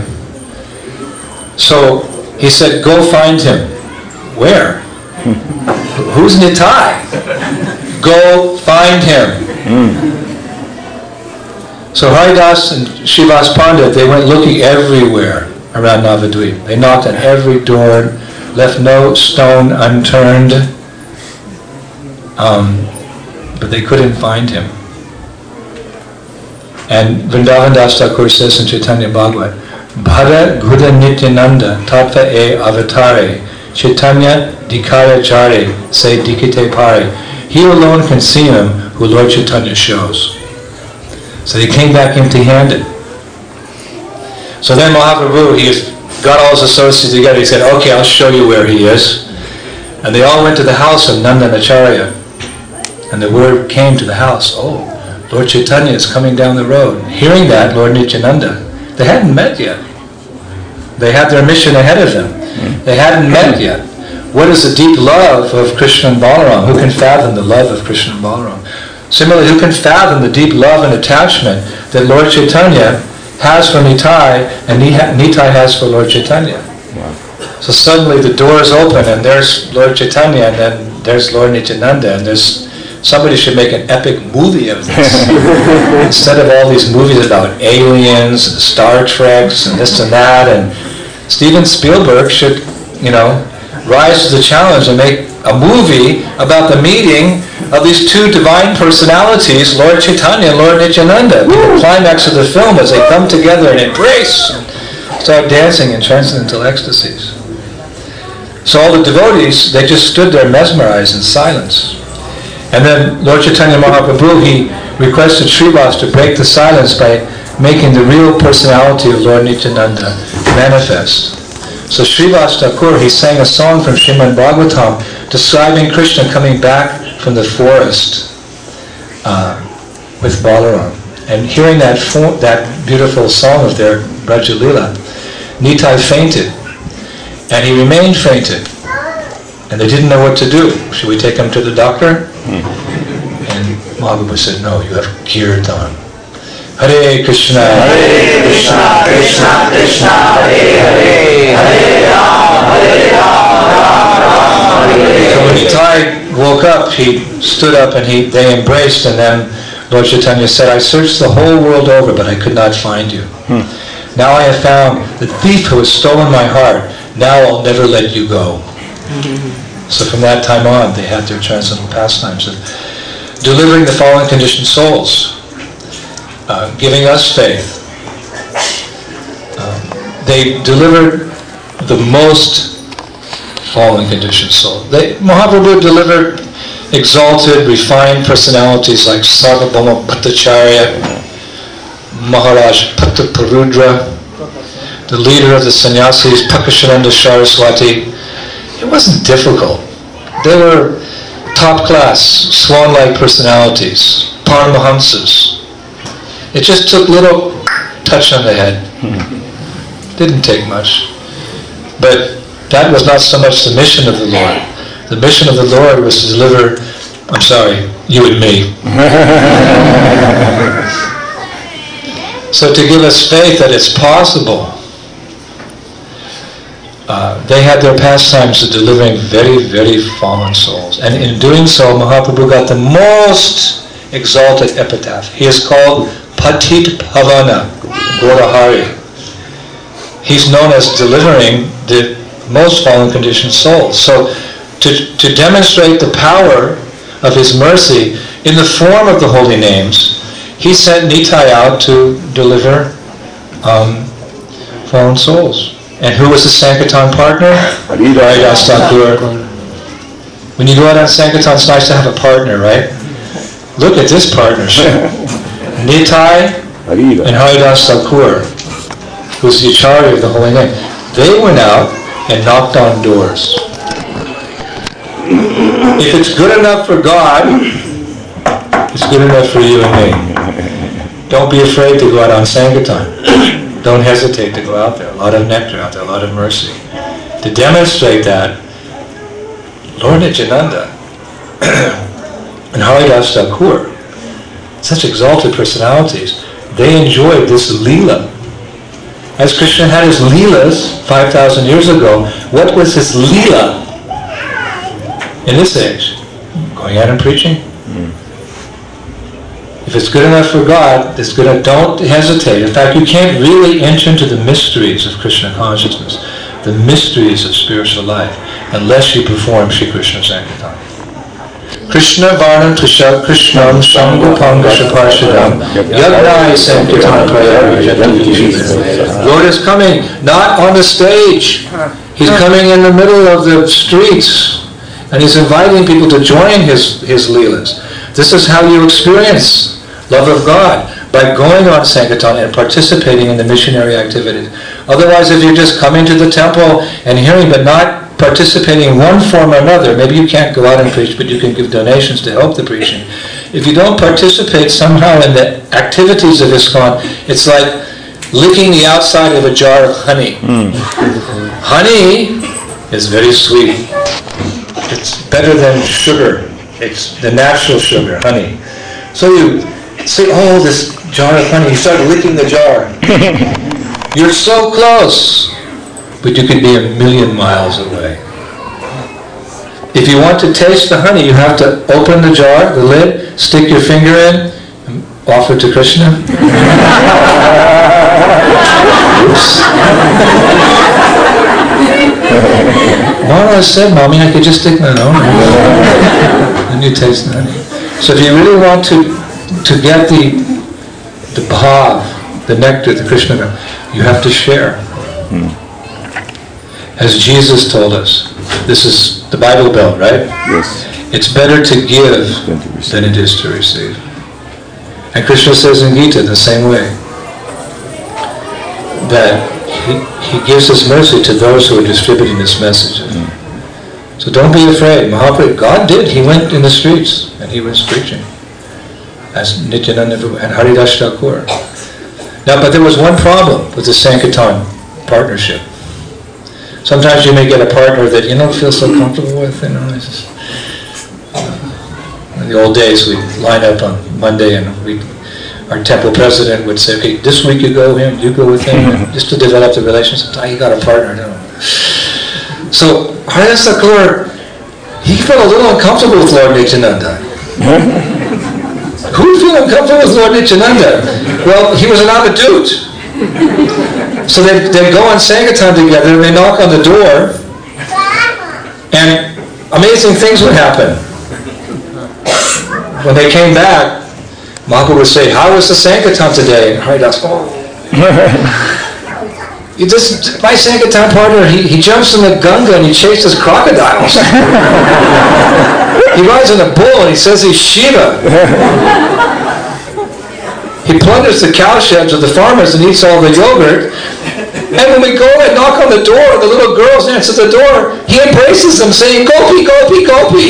A: So he said, go find him. Where? Who's Nitai? Go find him. Mm. So Haridas and Srivas Pandit, they went looking everywhere around Navadvip. They knocked on every door, left no stone unturned, um, but they couldn't find him. And Vrindavan Das Thakur says in Chaitanya Bhagavat, Bhara Guda Nityananda Tattva e Avatare Chaitanya Dikara Jare Se Dikite Pare. He alone can see him who Lord Chaitanya shows. So they came back empty-handed. So then Mahaprabhu, he is got all his associates together. He said, okay, I'll show you where he is. And they all went to the house of Nandanacharya. And the word came to the house, oh, Lord Chaitanya is coming down the road. Hearing that, Lord Nityananda, they hadn't met yet. They had their mission ahead of them. They hadn't met yet. What is the deep love of Krishna and Balaram? Who can fathom the love of Krishna and Balaram? Similarly, who can fathom the deep love and attachment that Lord Chaitanya has for Nitai and Nitai has for Lord Chaitanya? Wow. So suddenly the doors open and there's Lord Chaitanya and then there's Lord Nityananda, and there's somebody should make an epic movie of this. Instead of all these movies about aliens and Star Treks and this and that, and Steven Spielberg should, you know, rise to the challenge and make a movie about the meeting of these two divine personalities, Lord Chaitanya and Lord Nityananda. The climax of the film as they come together and embrace and start dancing in transcendental ecstasies. So all the devotees, they just stood there mesmerized in silence. And then Lord Chaitanya Mahaprabhu, he requested Srivas to break the silence by making the real personality of Lord Nityananda manifest. So Srivas Thakur, he sang a song from Srimad Bhagavatam describing Krishna coming back from the forest uh, with Balaram. And hearing that fo- that beautiful song of their Braja Leela, Nitai fainted. And he remained fainted. And they didn't know what to do. Should we take him to the doctor? And Mahaprabhu said, no, you have kirtan. Hare Krishna,
C: Hare Krishna, Krishna Krishna, Hare Hare, Hare Rama, Hare Rama, Rama Rama, Hare Hare.
A: So when Nitai woke up, he stood up and he they embraced, and then Lord Chaitanya said, I searched the whole world over, but I could not find you. Hmm. Now I have found the thief who has stolen my heart. Now I'll never let you go. So from that time on, they had their transcendental pastimes of delivering the fallen conditioned souls, uh, giving us faith. Um, they delivered the most fallen conditioned souls. They, Mahaprabhu delivered exalted, refined personalities like Sarvabhauma Bhattacharya, Maharaj Bhattaparudra, the leader of the sannyasis, Pakashananda Saraswati. It wasn't difficult. They were top-class, swan-like personalities, Paramahamsas. It just took little touch on the head. Didn't take much. But that was not so much the mission of the Lord. The mission of the Lord was to deliver, I'm sorry, you and me. So to give us faith that it's possible. Uh, they had their pastimes of delivering very, very fallen souls. And in doing so, Mahaprabhu got the most exalted epitaph. He is called Patit Pavana Gaurahari. He's known as delivering the most fallen conditioned souls. So to, to demonstrate the power of his mercy in the form of the holy names, he sent Nitai out to deliver um, fallen souls. And who was his Sankirtan partner? Haridas Thakur. When you go out on Sankirtan, it's nice to have a partner, right? Look at this partnership. Nitai and Haridas Thakur, who's the Acharya of the Holy Name. They went out and knocked on doors. If it's good enough for God, it's good enough for you and me. Don't be afraid to go out on Sankirtan. Don't hesitate to go out there. A lot of nectar out there, a lot of mercy. To demonstrate that, Lord Nityananda and Haridas Thakur, such exalted personalities, they enjoyed this Leela. As Krishna had his Leelas five thousand years ago, what was his Leela in this age? Going out and preaching? If it's good enough for God, it's good enough. Don't hesitate. In fact, you can't really enter into the mysteries of Krishna consciousness, the mysteries of spiritual life, unless you perform Shri Krishna Sankirtan. Krishna Varnam Krishnam Krishnam Shambhupanga Shaparshadam Yagnai Sankirtan Prayam. Lord is coming, not on the stage. He's coming in the middle of the streets, and he's inviting people to join his, his Leelas. This is how you experience love of God, by going on Sankirtan and participating in the missionary activities. Otherwise, if you're just coming to the temple and hearing but not participating in one form or another, maybe you can't go out and preach, but you can give donations to help the preaching. If you don't participate somehow in the activities of ISKCON, it's like licking the outside of a jar of honey. Mm. Honey is very sweet. It's better than sugar. It's the natural sugar, honey. So you say, oh, this jar of honey, you start licking the jar. You're so close, but you could be a million miles away. If you want to taste the honey, you have to open the jar, the lid, stick your finger in, and offer it to Krishna. Oops. Mara said, Mommy, I could just stick my nose. Then you taste the honey. So if you really want to to get the the bhav, the nectar, the Krishna, you have to share. Hmm. As Jesus told us, this is the Bible Belt, right?
B: Yes.
A: It's better to give than it is to receive. And Krishna says in Gita the same way, that he, he gives his mercy to those who are distributing his message. Mm. So don't be afraid. Mahaprabhu, God did. He went in the streets and he was preaching. As Nityananda and Haridas Thakur. Now, but there was one problem with the Sankirtan partnership. Sometimes you may get a partner that you don't feel so comfortable with. You know, it's just, uh, in the old days, we'd line up on Monday and we, our temple president would say, okay, this week you go him, you go with him, and just to develop the relationship. Oh, you got a partner. No. So Haridas Thakur, he felt a little uncomfortable with Lord Nityananda. Who would feel uncomfortable with Lord Nityananda? Well, he was an avadut. So they'd, they'd go on Sankirtan together and they'd knock on the door and amazing things would happen. When they came back, Mahaprabhu would say, how was the Sankirtan today? And Haridas, oh. You just, my Sankirtan partner, he, he jumps in the Ganga and he chases crocodiles. He rides on a bull and he says he's Shiva. He plunders the cowsheds of the farmers and eats all the yogurt. And when we go and knock on the door, the little girls answer the door, he embraces them saying, Gopi, Gopi, Gopi.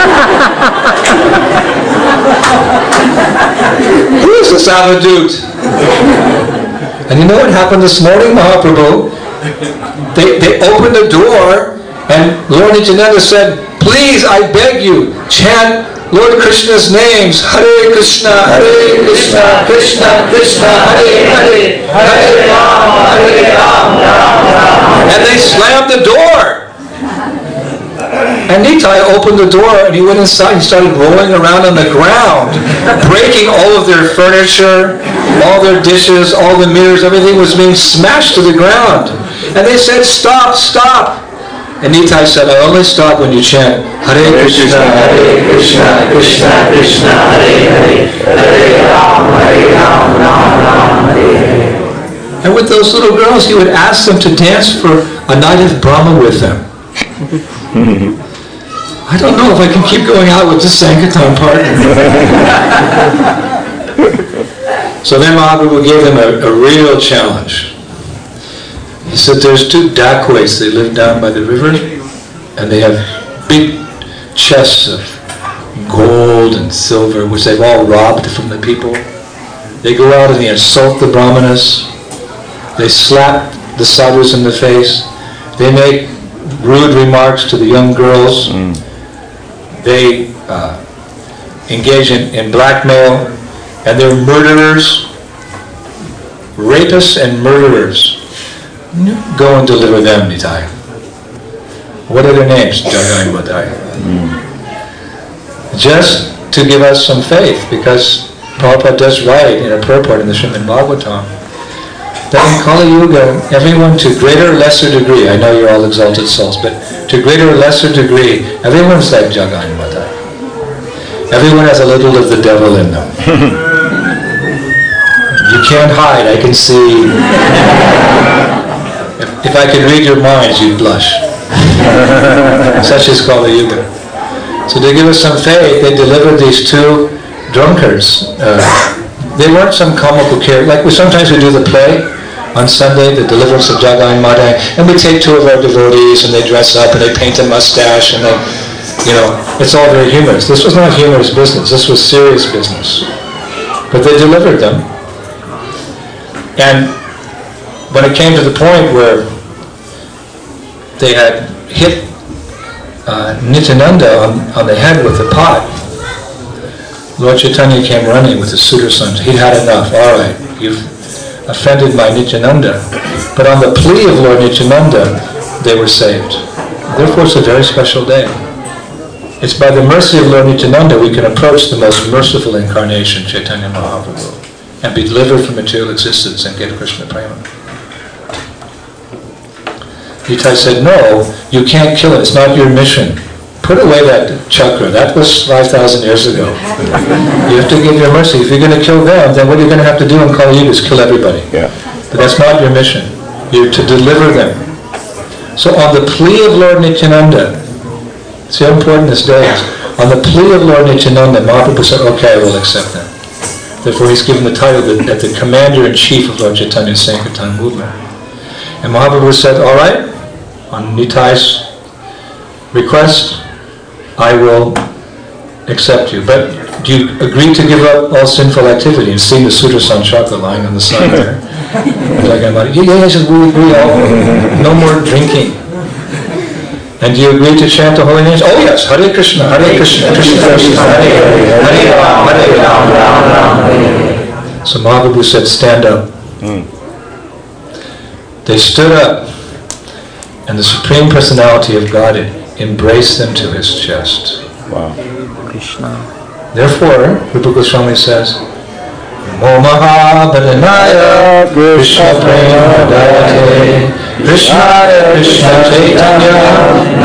A: Who is this avadut? And you know what happened this morning, Mahaprabhu? They, they opened the door and Lord Nityananda said, please, I beg you, chant Lord Krishna's names. Hare Krishna, Hare Krishna, Krishna Krishna, Hare Hare, Hare Rama, Hare Rama, Rama Rama. And they slammed the door. And Nitai opened the door and he went inside and started rolling around on the ground, breaking all of their furniture, all their dishes, all the mirrors, everything was being smashed to the ground. And they said, stop, stop. And Nitai said, I only stop when you chant Hare Krishna, Hare Krishna, Krishna Krishna, Hare Hare, Hare Rama, Hare Rama, Rama Rama, Hare Hare. And with those little girls, he would ask them to dance for a night of Brahma with them. I don't know if I can keep going out with this Sankirtan partner. So then Mahaprabhu gave them a, a real challenge. He said there's two dacoits, they live down by the river, and they have big chests of gold and silver, which they've all robbed from the people. They go out and they insult the brahmanas, they slap the sadhus in the face, they make rude remarks to the young girls, mm. they uh, engage in, in blackmail, and they're murderers, rapists and murderers. Go and deliver them, Nitai. What are their names? Jagai Madai. Mm. Just to give us some faith, because Prabhupada does write in a purport in the Srimad Bhagavatam that in Kali Yuga, everyone to greater or lesser degree, I know you're all exalted souls, but to greater or lesser degree, everyone's like Jagai Madai. Everyone has a little of the devil in them. You can't hide, I can see. If I could read your minds, you'd blush. Such is Kali Yuga. So to give us some faith, they delivered these two drunkards. Uh, they weren't some comical character. Like we sometimes we do the play, on Sunday, the deliverance of Jagai Madhai, and we take two of our devotees and they dress up and they paint a mustache and they, you know, it's all very humorous. This was not humorous business, this was serious business. But they delivered them. And when it came to the point where they had hit uh, Nityananda on, on the head with the pot, Lord Chaitanya came running with his Sudarsans. He'd had enough. All right, you've offended my Nityananda. But on the plea of Lord Nityananda, they were saved. Therefore, it's a very special day. It's by the mercy of Lord Nityananda we can approach the most merciful incarnation, Chaitanya Mahaprabhu, and be delivered from material existence and get Krishna Prema. Nitai said, no, you can't kill it. It's not your mission. Put away that chakra. That was five thousand years ago. You have to give your mercy. If you're going to kill them, then what you're going to have to do in Kali Yuga is kill everybody.
B: Yeah.
A: But that's not your mission. You're to deliver them. So on the plea of Lord Nityananda, see how important this day is. On the plea of Lord Nityananda, Mahaprabhu said, okay, I will accept them. Therefore he's given the title that, that the commander-in-chief of Lord Chaitanya's Sankirtan movement. And Mahaprabhu said, all right, on Nitai's request, I will accept you. But do you agree to give up all sinful activity? And seeing the Sudarsan Chakra lying on the side there. Like I'm like, yeah, yeah, he says, we agree all. No more drinking. And do you agree to chant the holy names? Oh yes, Hare Krishna, Hare Krishna, Krishna Krishna, Hare Hare, Hare Ram, Hare Ram, Ram Ram, Hare Hare. So Mahaprabhu said, stand up. Mm. They stood up, and the Supreme Personality of Godhead embraced them to his chest.
B: Wow.
C: Krishna.
A: Therefore, Rupa Goswami says, Namo Mahabhadanaya Krishna Prema Dayate Krishna Krishna Chaitanya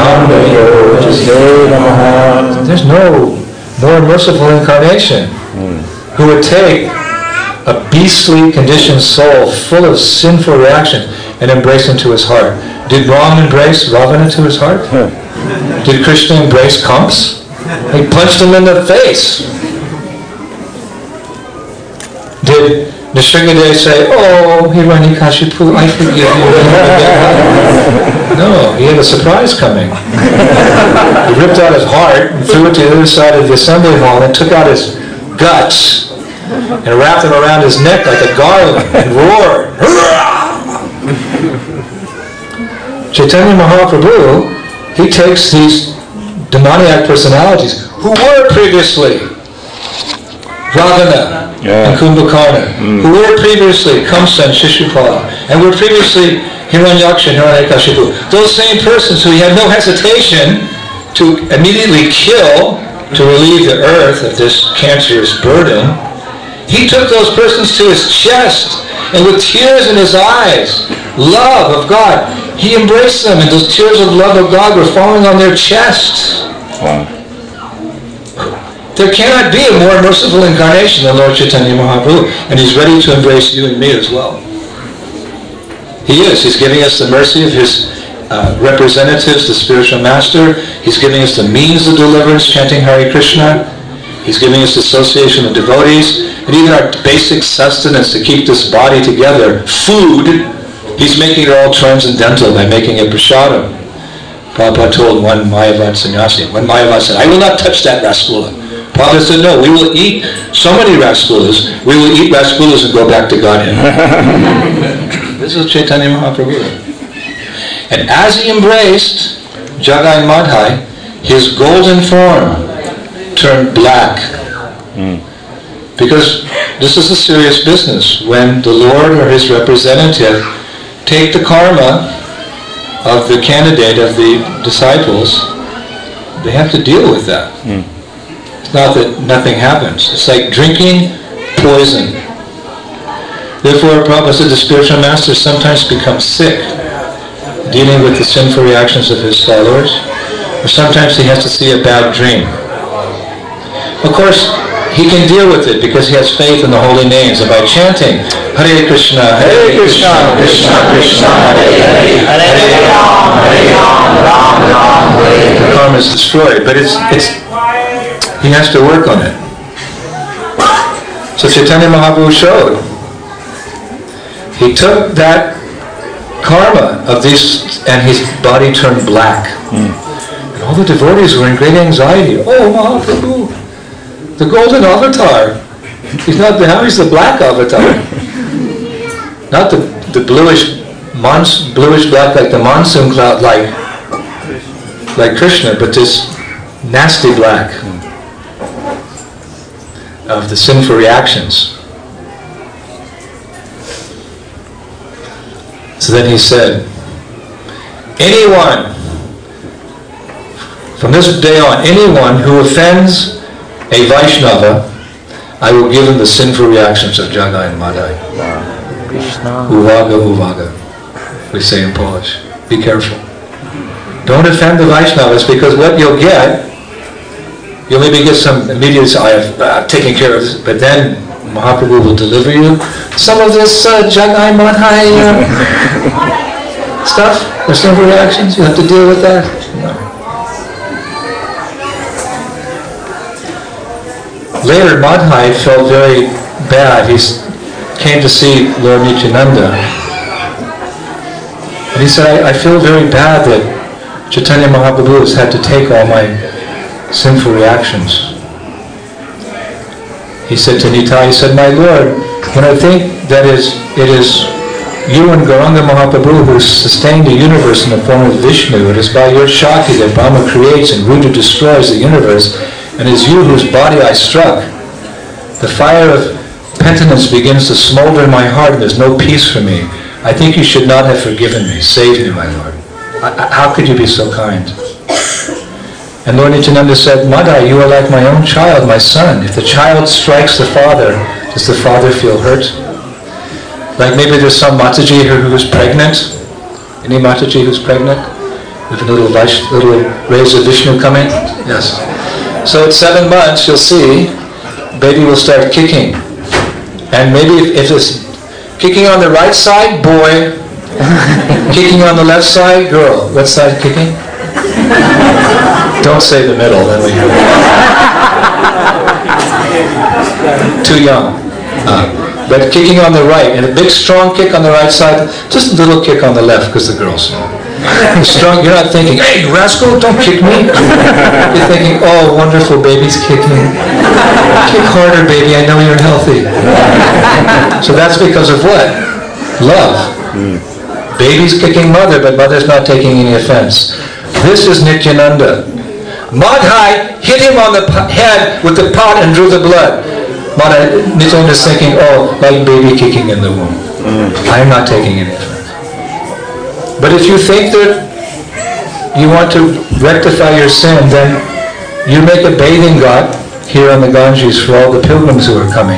A: Namayo. There's no more merciful incarnation mm. who would take a beastly conditioned soul full of sinful reactions and embrace into his heart. Did Ram embrace Ravana to his heart? Hmm. Did Krishna embrace Kamsa? He punched him in the face. Did Nrsimhadev say, oh, Hiranyakashipu, I forgive you. No, he had a surprise coming. He ripped out his heart and threw it to the other side of the assembly hall and took out his guts and wrapped them around his neck like a garland and roared. Chaitanya Mahaprabhu, he takes these demoniac personalities who were previously Ravana yeah. and Kumbhakarna, mm. who were previously Kamsa and Shishupala, and were previously Hiranyaksha and Hiranyakashipu. Those same persons who he had no hesitation to immediately kill to relieve the earth of this cancerous burden, he took those persons to his chest, and with tears in his eyes, love of God, he embraced them, and those tears of love of God were falling on their chests.
B: Wow.
A: There cannot be a more merciful incarnation than Lord Chaitanya Mahaprabhu, and he's ready to embrace you and me as well. He is. He's giving us the mercy of his uh, representatives, the spiritual master. He's giving us the means of deliverance, chanting Hare Krishna. He's giving us the association of devotees, and even our basic sustenance to keep this body together. Food, he's making it all transcendental by making it prasadam. Prabhupada told one Mayavad sannyasi, one Mayavad said, I will not touch that rasgula. Prabhupada said, no, we will eat so many rasgulas, we will eat rasgulas and go back to Godhead. This is Chaitanya Mahaprabhu. And as he embraced Jagai Madhai, his golden form turned black. Mm. Because this is a serious business. When the Lord or his representative take the karma of the candidate, of the disciples, they have to deal with that. Mm. It's not that nothing happens. It's like drinking poison. Therefore, Prabhupada said the spiritual master sometimes becomes sick dealing with the sinful reactions of his followers, or sometimes he has to see a bad dream. Of course, he can deal with it because he has faith in the holy names, and by chanting Hare Krishna, Hare Krishna, Krishna Krishna, Hare Hare, Hare Ram, Hare Ram, Ram Ram, Hare Hare, the karma is destroyed. But it's it's he has to work on it. So Chaitanya Mahaprabhu showed he took that karma of this, and his body turned black. Mm. And all the devotees were in great anxiety. Oh, Mahaprabhu, the golden avatar. He's not the, now he's the black avatar. Not the, the bluish, mons, bluish black like the monsoon cloud, like, like Krishna, but this nasty black of the sinful reactions. So then he said, anyone, from this day on, anyone who offends a Vaishnava, I will give him the sinful reactions of Jagai and Madhai. Uvaga, uvaga, we say in Polish. Be careful. Don't offend the Vaishnavas, because what you'll get, you'll maybe get some immediate, I have uh, taken care of this, but then Mahaprabhu will deliver you some of this uh, Jagai Madhai uh, stuff, the sinful reactions. You have to deal with that. No. Later, Madhai felt very bad. He came to see Lord Nityananda. And he said, I, I feel very bad that Chaitanya Mahaprabhu has had to take all my sinful reactions. He said to Nitai, he said, my Lord, when I think that is, it is you and Gauranga Mahaprabhu who sustained the universe in the form of Vishnu, it is by your Shakti that Brahma creates and Rudra destroys the universe, and it is you whose body I struck. The fire of penitence begins to smolder in my heart, and there's no peace for me. I think you should not have forgiven me. Save me, my Lord. I, I, how could you be so kind? And Lord Nityananda said, Madhai, you are like my own child, my son. If the child strikes the father, does the father feel hurt? Like maybe there's some Mataji here who is pregnant. Any Mataji who's pregnant? With a little, little rays of Vishnu coming? Yes. So at seven months, you'll see, baby will start kicking. And maybe if, if it's kicking on the right side, boy. Kicking on the left side, girl. What side kicking? Don't say the middle, then we hear it. Too young. Uh, but kicking on the right, and a big strong kick on the right side, just a little kick on the left, because the girl's small. Strong, you're not thinking, hey, rascal, don't kick me. You're thinking, oh, wonderful, baby's kicking. Kick harder, baby, I know you're healthy. So that's because of what? Love. Mm. Baby's kicking mother, but mother's not taking any offense. This is Nityananda. Madhai hit him on the head with the pot and drew the blood. Madhai, Nityananda is thinking, oh, like baby kicking in the womb. Mm. I am not taking any offense. But if you think that you want to rectify your sin, then you make a bathing ghat here on the Ganges for all the pilgrims who are coming.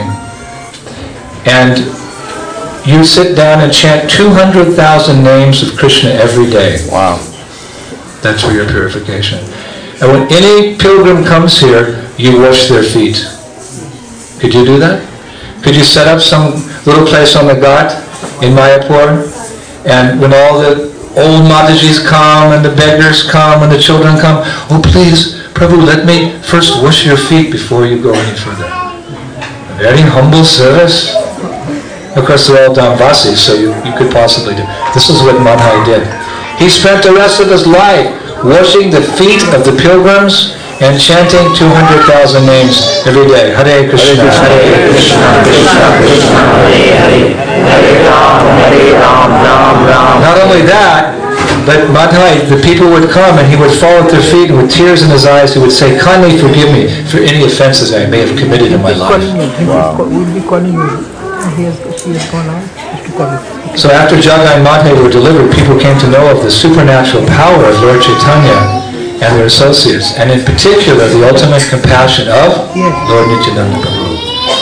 A: And you sit down and chant two hundred thousand names of Krishna every day. Wow. That's for your purification. And when any pilgrim comes here, you wash their feet. Could you do that? Could you set up some little place on the ghat in Mayapur, and when all the old Matajis come, and the beggars come, and the children come, oh please, Prabhu, let me first wash your feet before you go any further. A very humble service. Of course, they're all Damvasis, so you, you could possibly do. This is what Madhai did. He spent the rest of his life washing the feet of the pilgrims and chanting two hundred thousand names every day. Hare Krishna, Hare Krishna, Krishna Krishna, Hare Hare, Hare Ram, Hare Ram, Ram Ram. Not only that, but Madhai, the people would come and he would fall at their feet, and with tears in his eyes he would say, kindly forgive me for any offenses I may have committed in my life. Wow. We'll be calling you. He has, he has gone out. So after Jagai and Madhai were delivered, people came to know of the supernatural power of Lord Chaitanya and their associates, and in particular the ultimate compassion of Lord Nityananda Prabhu.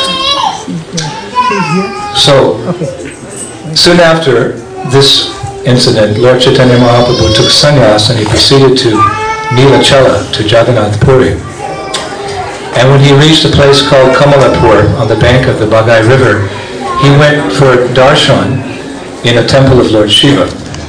A: So, soon after this incident, Lord Chaitanya Mahaprabhu took sannyas and he proceeded to Nilachala, to Jagannath Puri. And when he reached a place called Kamalapur on the bank of the Bagai River, he went for darshan in a temple of Lord Shiva.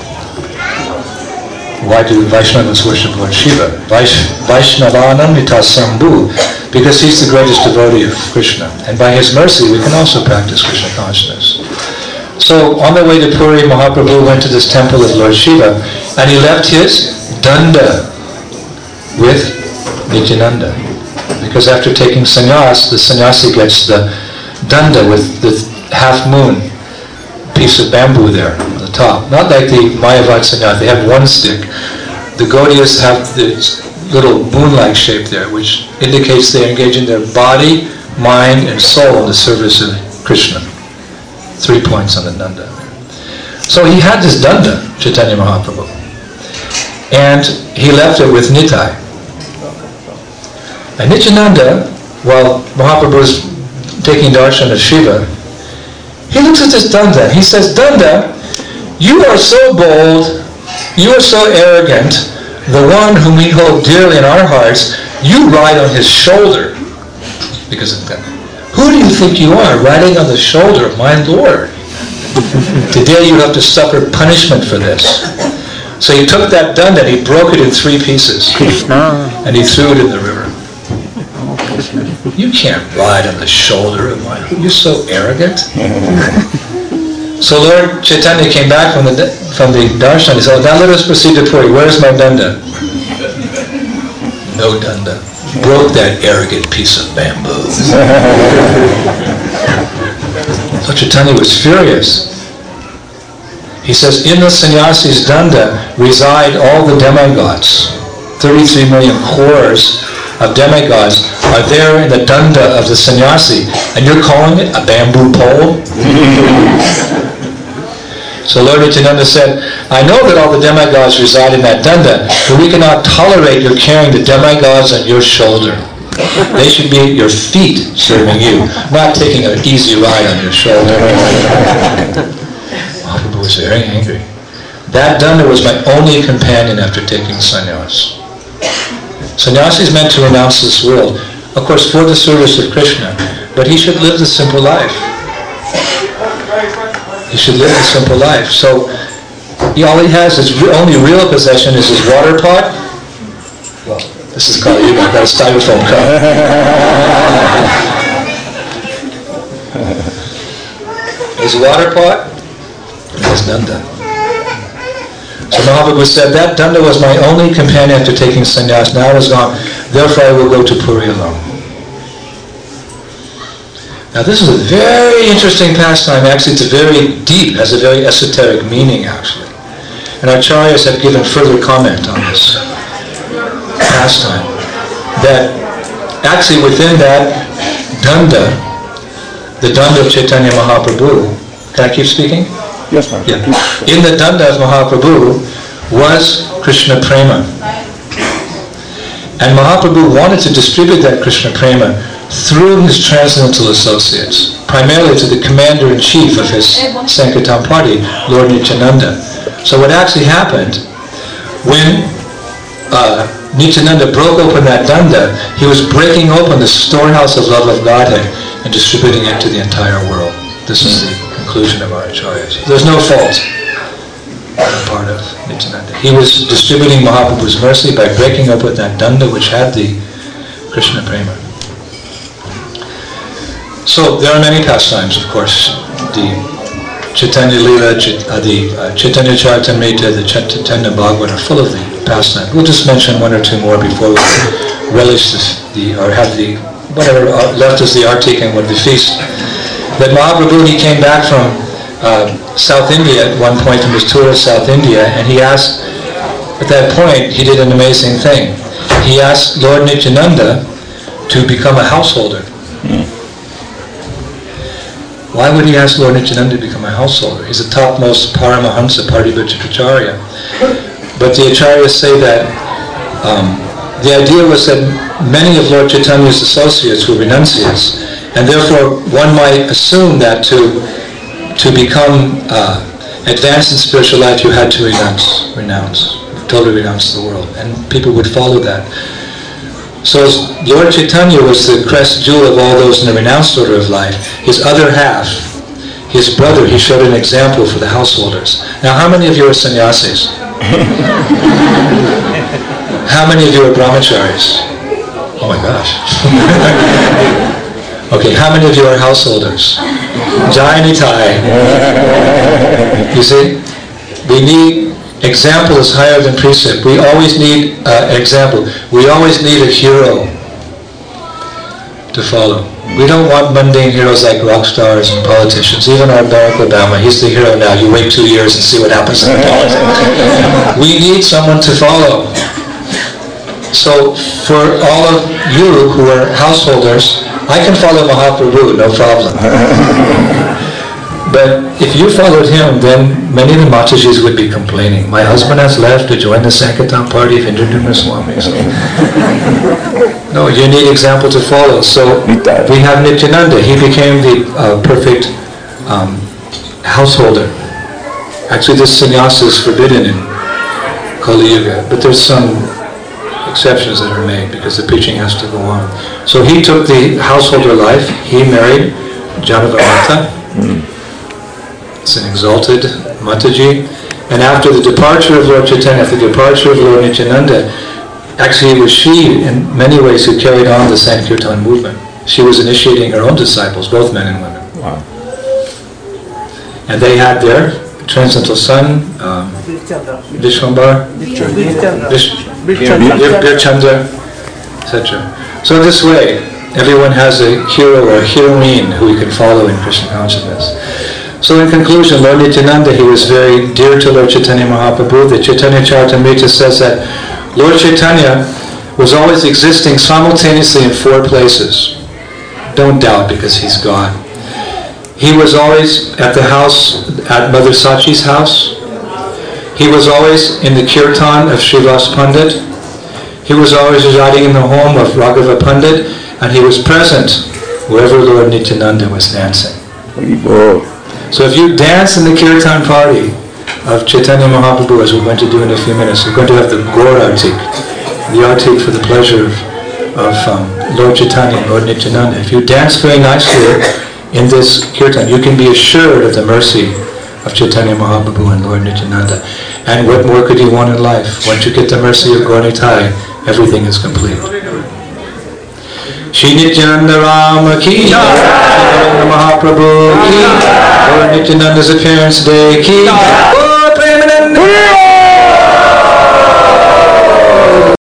A: Why do Vaishnavas worship Lord Shiva? Vaish, Vaishnavanam Nitasambhu, because he's the greatest devotee of Krishna. And by his mercy we can also practice Krishna consciousness. So on the way to Puri, Mahaprabhu went to this temple of Lord Shiva, and he left his danda with Nityananda. Because after taking sannyas, the sannyasi gets the danda with the half moon piece of bamboo there on the top. Not like the Mayavad sannyas, they have one stick. The Gaudiyas have this little moon-like shape there, which indicates they are engaging their body, mind, and soul in the service of Krishna. Three points on the danda. So he had this danda, Chaitanya Mahaprabhu, and he left it with Nitai. And Nityananda, while Mahaprabhu was taking darshan of Shiva, he looks at this danda. He says, "Danda, you are so bold, you are so arrogant, the one whom we hold dearly in our hearts, you ride on his shoulder." Because of that. Who do you think you are, riding on the shoulder of my Lord? Today you have to suffer punishment for this. So he took that danda and he broke it in three pieces.
C: Krishna.
A: And he threw it in the river. You can't ride on the shoulder of my Lord. You're so arrogant. So Lord Chaitanya came back from the from the darshan. He said, "Now let us proceed to Puri. Where's my danda?" No danda. Broke that arrogant piece of bamboo. So Chaitanya was furious. He says, in the sannyasi's danda reside all the demigods. thirty-three million crores of demigods are there in the danda of the sannyasi, and you're calling it a bamboo pole? So Lord Nityananda said, "I know that all the demigods reside in that danda, but we cannot tolerate your carrying the demigods on your shoulder. They should be at your feet serving you, not taking an easy ride on your shoulder." Mahaprabhu was very angry. That danda was my only companion after taking sannyas. Sannyasi is meant to renounce this world, of course for the service of Krishna, but he should live the simple life. He should live a simple life. So he, all he has, his re- only real possession is his water pot. Well, this is called, you've got a styrofoam cup. His water pot and his danda. So Mahaprabhu said, that danda was my only companion after taking sannyas. Now it is gone. Therefore I will go to Puri alone. Now this is a very interesting pastime. Actually, it's very deep, has a very esoteric meaning, actually. And acharyas have given further comment on this pastime. That actually within that danda, the danda of Chaitanya Mahaprabhu, can I keep speaking?
B: Yes, ma'am.
A: Yeah. In the danda of Mahaprabhu was Krishna Prema. And Mahaprabhu wanted to distribute that Krishna Prema through his transcendental associates, primarily to the commander-in-chief of his Sankirtan party, Lord Nityananda. So what actually happened, when uh, Nityananda broke open that danda, he was breaking open the storehouse of love of Godhead and distributing it to the entire world. This is the conclusion of our acharyas. There's no fault on the part of Nityananda. He was distributing Mahaprabhu's mercy by breaking open that danda which had the Krishna Prema. So there are many pastimes, of course. The Chaitanya Lila, Chit, uh, the uh, Chaitanya Charitamrita, the Chaitanya Bhagavat are full of the pastimes. We'll just mention one or two more before we relish this, the, or have the, whatever left is the artik and what the feast. That Mahaprabhu, he came back from uh, South India at one point from his tour of South India, and he asked, at that point, he did an amazing thing. He asked Lord Nityananda to become a householder. Mm. Why would he ask Lord Nityananda to become a householder? He's the topmost Paramahamsa, Partibhajacharya. But the acharyas say that um, the idea was that many of Lord Chaitanya's associates were renunciates, and therefore one might assume that to to become uh, advanced in spiritual life you had to renounce, renounce, totally renounce the world, and people would follow that. So as Lord Chaitanya was the crest jewel of all those in the renounced order of life, his other half, his brother, he showed an example for the householders. Now how many of you are sannyasis? How many of you are brahmacharis? Oh my gosh. Okay, how many of you are householders? Jai Nitai. You see, we need, example is higher than precept. We always need uh, an example. We always need a hero to follow. We don't want mundane heroes like rock stars and politicians. Even our Barack Obama, he's the hero now. You wait two years and see what happens in politics. We need someone to follow. So for all of you who are householders, I can follow Mahaprabhu, no problem. But if you followed him, then many of the Matajis would be complaining. My husband has left to join the Sankirtan party of Indradumna Swami. No, you need example to follow. So we have Nityananda. He became the uh, perfect um, householder. Actually, this sannyasa is forbidden in Kali Yuga, but there's some exceptions that are made because the preaching has to go on. So he took the householder life. He married Janavamata. It's an exalted Mataji. And after the departure of Lord Chaitanya, after the departure of Lord Nityananda, actually it was she, in many ways, who carried on the Sankirtan movement. She was initiating her own disciples, both men and women.
B: Wow.
A: And they had their transcendental son, um, Vishwambar, Birchandra, et cetera. So this way, everyone has a hero or a heroine who we can follow in Krishna consciousness. So in conclusion, Lord Nityananda, he was very dear to Lord Chaitanya Mahaprabhu. The Chaitanya Charitamrita says that Lord Chaitanya was always existing simultaneously in four places. Don't doubt, because he's God. He was always at the house, at Mother Sachi's house. He was always in the kirtan of Srivas Pandit. He was always residing in the home of Raghava Pandit, and he was present wherever Lord Nityananda was dancing. So if you dance in the kirtan party of Chaitanya Mahaprabhu, as we're going to do in a few minutes, we're going to have the Gaur Artik, the Artik for the pleasure of, of um, Lord Chaitanya and Lord Nityananda. If you dance very nicely in this kirtan, you can be assured of the mercy of Chaitanya Mahaprabhu and Lord Nityananda. And what more could you want in life? Once you get the mercy of Gaur Nitai, everything is complete. Shri Nityananda Rama ki, Chaitanya Mahaprabhu ki, Lord Nityananda's appearance day ki, Oh Premananda